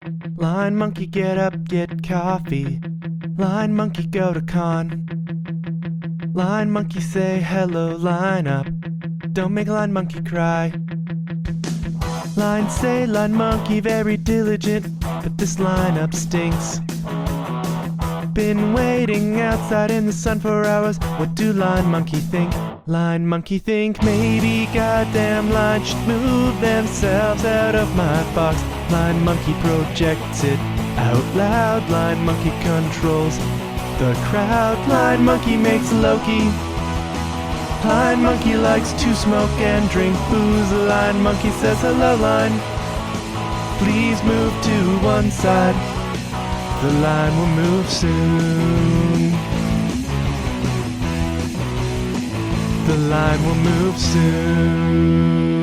Line monkey, get up, get coffee. Line monkey, go to con. Line monkey, say hello, line up. Don't make line monkey cry. Line say, line monkey, very diligent, but this lineup stinks. Been waiting outside in the sun for hours. What do line monkey think? Line monkey think maybe goddamn line should move themselves out of my box. Line monkey projects it out loud. Line monkey controls the crowd. Line monkey makes Loki. Line monkey likes to smoke and drink booze. Line monkey says hello, line. Please move to one side. The line will move soon. The line will move soon.